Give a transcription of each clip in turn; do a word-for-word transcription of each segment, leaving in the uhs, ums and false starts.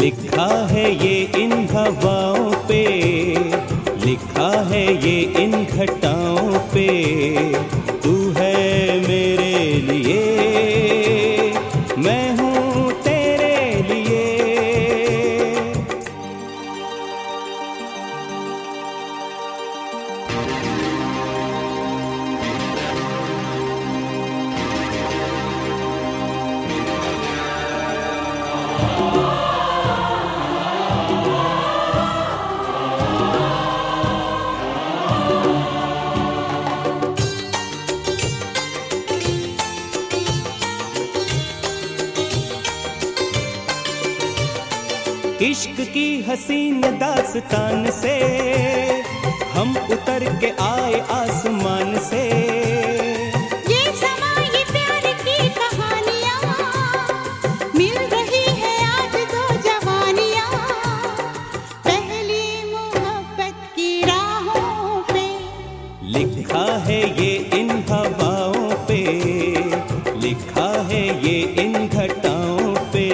लिखा है ये इन हवाओं पे, लिखा है ये इन घटाओं पे, तू है मेरे लिए, मैं हूँ तेरे लिए। इश्क की हसीन दास्तान से हम उतर के आए आसमान से, ये समा ये प्यार की कहानियाँ, मिल रही है आज दो जवानियाँ, पहली मोहब्बत की राहों पे। लिखा है ये इन हवाओं पे, लिखा है ये इन घटाओं पे,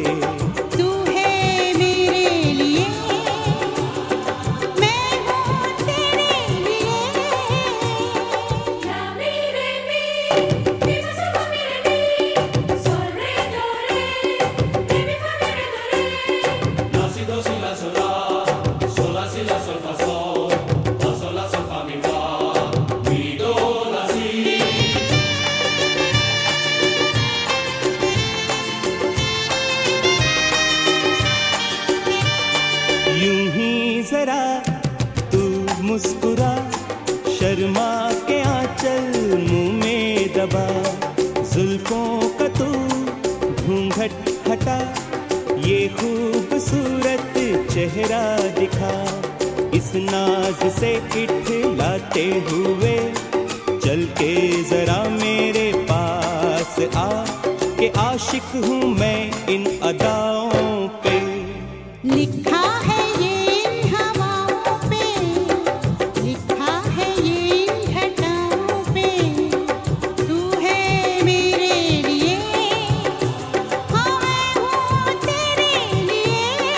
जरा तू मुस्कुरा, शर्मा के आंचल मुंह में दबा, जुल्फों का तू घूंघट हटा, ये खूबसूरत चेहरा दिखा, इस नाज से इठलाते हुए चल के जरा मेरे पास आ, के आशिक हूँ मैं इन अदाओं पे। लिखा है ये इन हवाओं पे, लिखा है ये इन घटाओं पे, तू है मेरे लिए, हाँ मैं हूँ तेरे लिए।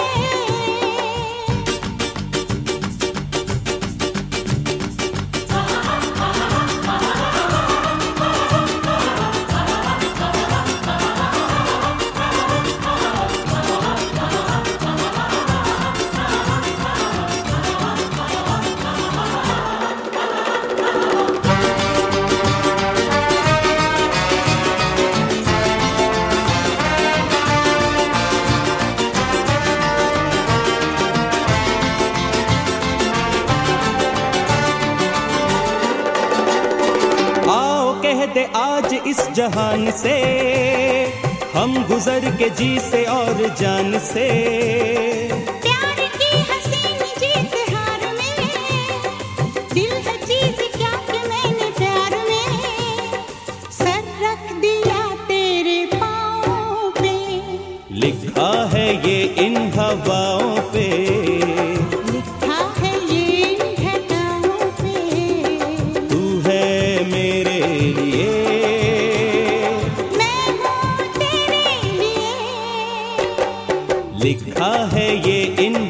कह दे आज इस जहान से, हम गुजर के जी से और जान से, प्यार की हसीन जीत हार में, दिल है चीज क्या कि मैंने प्यार में सर रख दिया तेरे पाँव पे। लिखा है ये इन हवाओं पे, लिखा है ये इन घटाओं पे, तू है मेरे लिए, मैं हूँ तेरे लिए। लिखा है ये इन